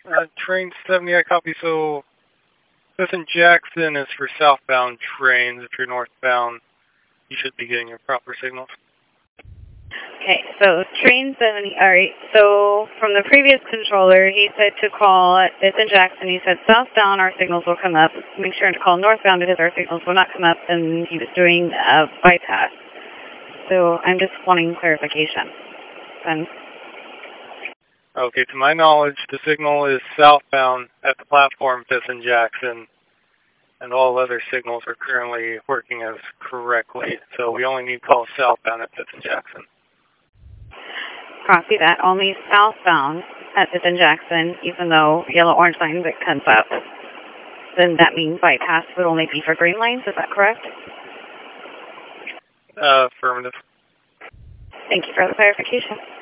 Train 70, I copy. So, this in Jackson is for southbound trains. If you're northbound, you should be getting your proper signals. Okay, so train 70, alright, so from the previous controller, he said to call this in Jackson. He said southbound, our signals will come up. Make sure to call northbound because our signals will not come up, and he was doing a bypass. So I'm just wanting clarification. Okay, to my knowledge, the signal is southbound at the platform 5th and Jackson, and all other signals are currently working as correctly. So we only need calls southbound at 5th and Jackson. Copy that. Only southbound at 5th and Jackson, even though yellow-orange line that comes up. Then that means bypass would only be for green lines, is that correct? Affirmative. Thank you for the clarification.